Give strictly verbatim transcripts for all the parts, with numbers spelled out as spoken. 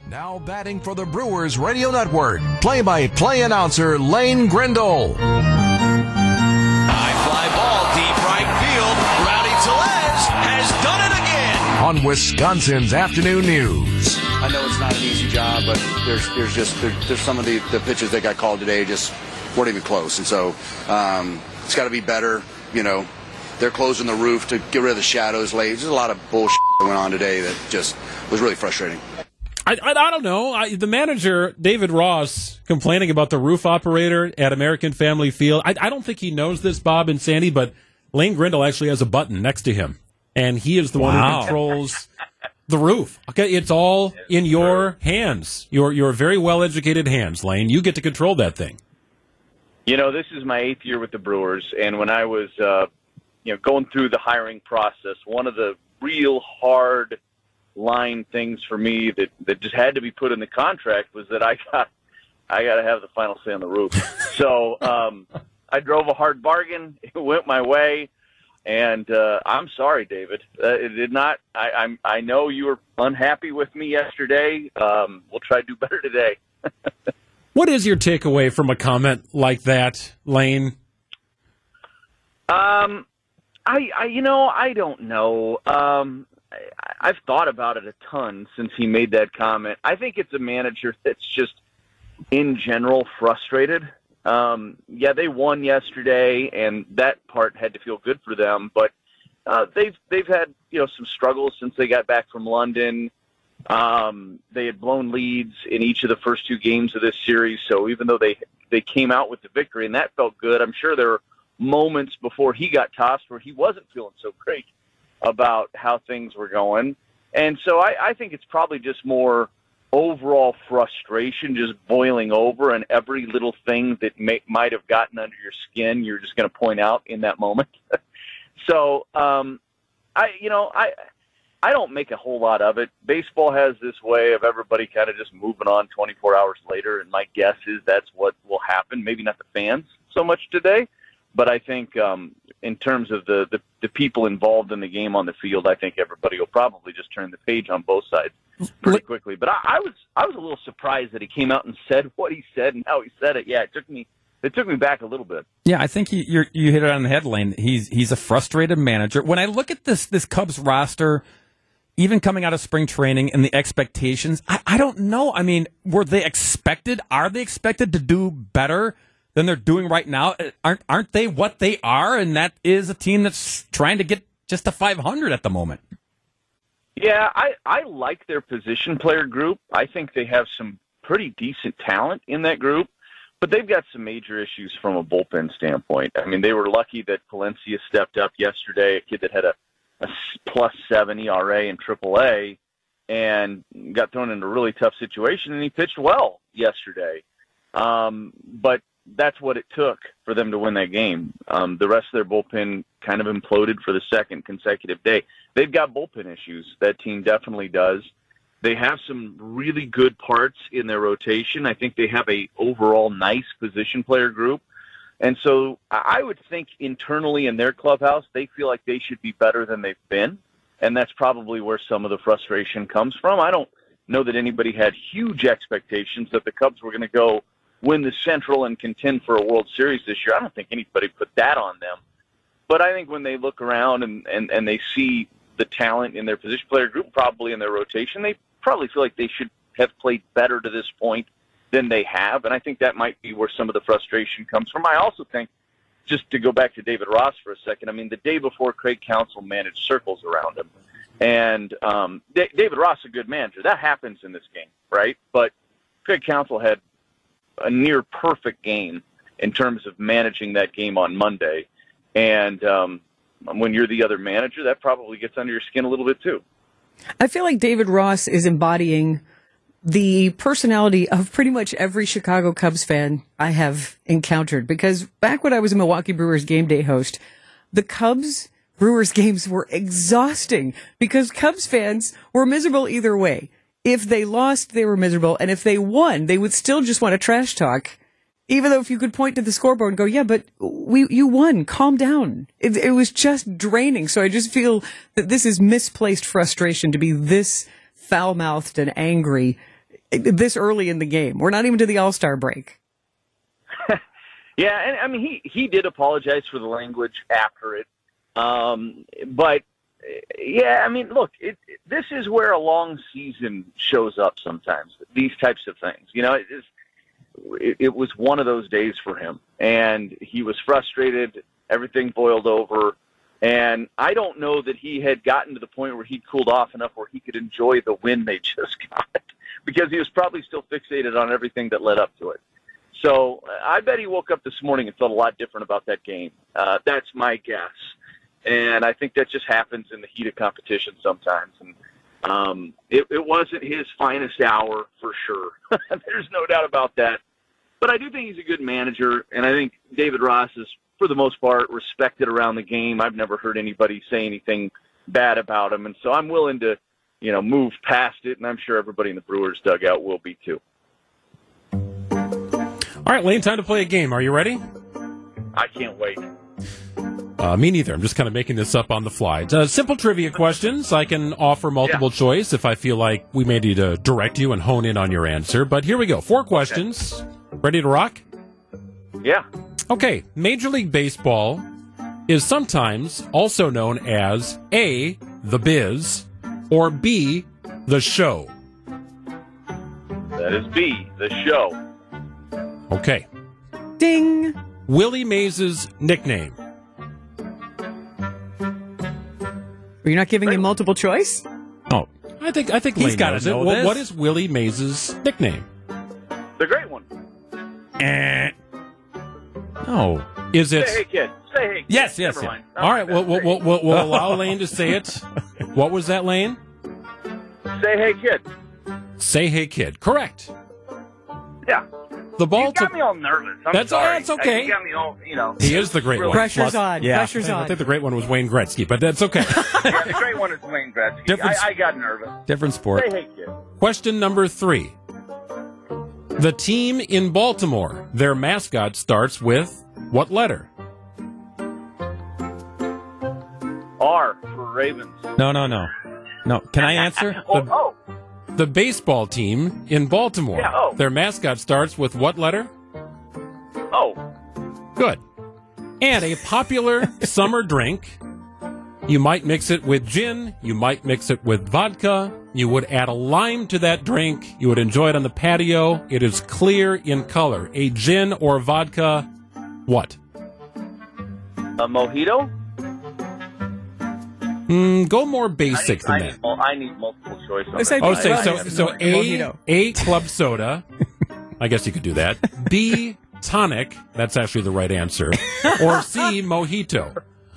Now batting for the Brewers Radio Network, play-by-play announcer Lane Grindle. High fly ball, deep right field. Rowdy Tellez has done it again. On Wisconsin's Afternoon News. I know it's not an easy job, but there's there's just there, there's some of the, the pitches that got called today just weren't even close, and so um, it's got to be better. You know, they're closing the roof to get rid of the shadows late. There's a lot of bullshit that went on today that just was really frustrating. I, I, I don't know. I, the manager, David Ross, complaining about the roof operator at American Family Field. I, I don't think he knows this, Bob and Sandy, but Lane Grindle actually has a button next to him, and he is the wow. one who controls the roof. Okay, it's all in your hands, your your very well-educated hands, Lane. You get to control that thing. You know, this is my eighth year with the Brewers, and when I was, uh, you know, going through the hiring process, one of the real hard line things for me that, that just had to be put in the contract was that I got I got to have the final say on the roof. So um, I drove a hard bargain. It went my way, and uh, I'm sorry, David. Uh, it did not. I, I'm I know you were unhappy with me yesterday. Um, we'll try to do better today. What is your takeaway from a comment like that, Lane? Um, I, I you know I don't know. Um. I've thought about it a ton since he made that comment. I think it's a manager that's just, in general, frustrated. Um, yeah, they won yesterday, and that part had to feel good for them. But uh, they've they've had you know some struggles since they got back from London. Um, they had blown leads in each of the first two games of this series. So even though they they came out with the victory, and that felt good, I'm sure there were moments before he got tossed where he wasn't feeling so great about how things were going. And so I, I think it's probably just more overall frustration just boiling over, and every little thing that may, might have gotten under your skin, you're just going to point out in that moment. so, um, I, you know, I, I don't make a whole lot of it. Baseball has this way of everybody kind of just moving on twenty-four hours later, and my guess is that's what will happen. Maybe not the fans so much today, but I think um, in terms of the, the, the people involved in the game on the field, I think everybody will probably just turn the page on both sides pretty quickly. But I, I was I was a little surprised that he came out and said what he said and how he said it. Yeah, it took me it took me back a little bit. Yeah, I think you you're, you hit it on the head, Lane. He's he's a frustrated manager. When I look at this this Cubs roster, even coming out of spring training and the expectations, I, I don't know. I mean, were they expected? Are they expected to do better than they're doing right now? Aren't aren't they what they are? And that is a team that's trying to get just to five hundred at the moment. Yeah, I, I like their position player group. I think they have some pretty decent talent in that group, but they've got some major issues from a bullpen standpoint. I mean, they were lucky that Palencia stepped up yesterday, a kid that had a, a plus seven E R A in triple A, and got thrown into a really tough situation, and he pitched well yesterday. Um, but that's what it took for them to win that game. Um, the rest of their bullpen kind of imploded for the second consecutive day. They've got bullpen issues. That team definitely does. They have some really good parts in their rotation. I think they have a overall nice position player group. And so I would think internally in their clubhouse, they feel like they should be better than they've been. And that's probably where some of the frustration comes from. I don't know that anybody had huge expectations that the Cubs were going to go win the Central and contend for a World Series this year. I don't think anybody put that on them. But I think when they look around and, and, and they see the talent in their position player group, probably in their rotation, they probably feel like they should have played better to this point than they have. And I think that might be where some of the frustration comes from. I also think, just to go back to David Ross for a second, I mean, the day before, Craig Counsell managed circles around him. And um, D- David Ross is a good manager. That happens in this game, right? But Craig Counsell had a near perfect game in terms of managing that game on Monday. And um, when you're the other manager, that probably gets under your skin a little bit too. I feel like David Ross is embodying the personality of pretty much every Chicago Cubs fan I have encountered, because back when I was a Milwaukee Brewers game day host, the Cubs Brewers games were exhausting because Cubs fans were miserable either way. If they lost, they were miserable. And if they won, they would still just want to trash talk. Even though if you could point to the scoreboard and go, yeah, but we you won, calm down. It, it was just draining. So I just feel that this is misplaced frustration to be this foul-mouthed and angry this early in the game. We're not even to the All-Star break. Yeah, and I mean, he, he did apologize for the language after it. Um, but, yeah, I mean, look, it, it, this is where a long season shows up sometimes, these types of things. You know, it, is, it, it was one of those days for him, and he was frustrated. Everything boiled over, and I don't know that he had gotten to the point where he cooled off enough where he could enjoy the win they just got, because he was probably still fixated on everything that led up to it. So I bet he woke up this morning and felt a lot different about that game. Uh, that's my guess. And I think that just happens in the heat of competition sometimes. And um, it, it wasn't his finest hour for sure. There's no doubt about that. But I do think he's a good manager, and I think David Ross is, for the most part, respected around the game. I've never heard anybody say anything bad about him. And so I'm willing to, you know, move past it, and I'm sure everybody in the Brewers dugout will be too. All right, Lane, time to play a game. Are you ready? I can't wait. Uh, me neither. I'm just kind of making this up on the fly. Uh, simple trivia questions. I can offer multiple yeah. choice if I feel like we may need to direct you and hone in on your answer. But here we go. Four questions. Okay. Ready to rock? Yeah. Okay. Major League Baseball is sometimes also known as A, the Biz, or B, the Show. That is B, the Show. Okay. Ding. Willie Mays' nickname. You're not giving him multiple choice? Oh, I think I think He's Lane gotta knows it. know What, this. what is Willie Mays' nickname? The great one. Eh. Oh. Is it? Say hey, kid. Say hey, kid. Yes, yes, Never yeah. mind. All right, we'll, we'll, we'll, we'll, we'll allow Lane to say it. What was that, Lane? Say hey, kid. Say hey, kid. Correct. Yeah. The ball You got took. me all nervous. I'm That's sorry. that's okay. You got me all, you know. He is the great one. Pressure's Plus- on. yeah. Pressure's I on. think the great one was Wayne Gretzky, but that's okay. Yeah, the great one is Wayne Gretzky. Different- I, I got nervous. Different sport. Say hey, kid. Question number three. The team in Baltimore, their mascot starts with what letter? R for Ravens. No, no, no. No. Can I answer? Oh, The- oh. The baseball team in Baltimore, Yeah, oh. their mascot starts with what letter? Oh. Good. And a popular summer drink. You might mix it with gin. You might mix it with vodka. You would add a lime to that drink. You would enjoy it on the patio. It is clear in color. A gin or vodka, what? A mojito? Mm, go more I basic need, than I that. need, mul- I need multiple choice. on I said- that. Oh, say, Right. so, so Mo- A, mojito. A club soda. I guess you could do that. B, tonic. That's actually the right answer. Or C, mojito.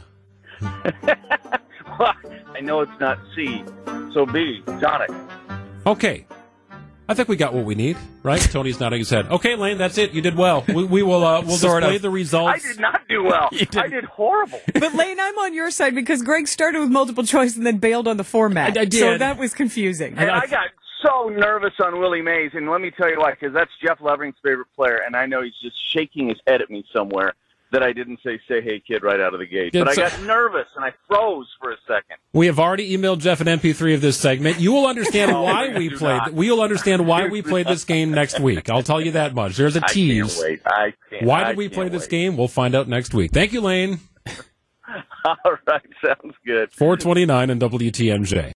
I know it's not C, so B, tonic. Okay. I think we got what we need, right? Tony's nodding his head. Okay, Lane, that's it. You did well. We, we will uh, we'll Sort display of. the I results. did not do well. You did. I did horrible. But Lane, I'm on your side because Greg started with multiple choice and then bailed on the format. I- I did. So that was confusing. And I got so nervous on Willie Mays, and let me tell you why, because that's Jeff Levering's favorite player, and I know he's just shaking his head at me somewhere that I didn't say, say hey, kid, right out of the gate. Did But I so- got nervous, and I froze for a second. We have already emailed Jeff an M P three of this segment. You will understand Oh, why we do played. not. We will understand why we played this game next week. I'll tell you that much. There's a I tease. can't wait. I can't. Why I did we can't play this wait. game? We'll find out next week. Thank you, Lane. All right, sounds good. four twenty-nine and W T M J.